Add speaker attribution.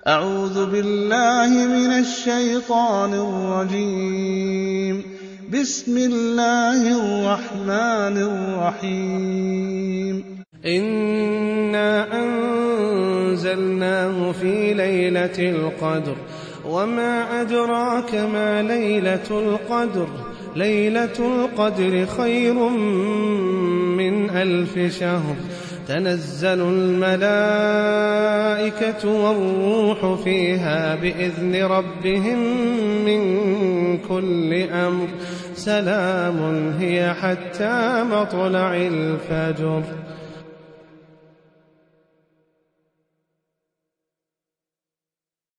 Speaker 1: أعوذ بالله من الشيطان الرجيم. بسم الله الرحمن الرحيم.
Speaker 2: إنا أنزلناه في ليلة القدر وما أدراك ما ليلة القدر ليلة القدر خير من 1000 شهر تنزل الملائكة والروح فيها بإذن ربهم من كل أمر سلام هي حتى مطلع الفجر.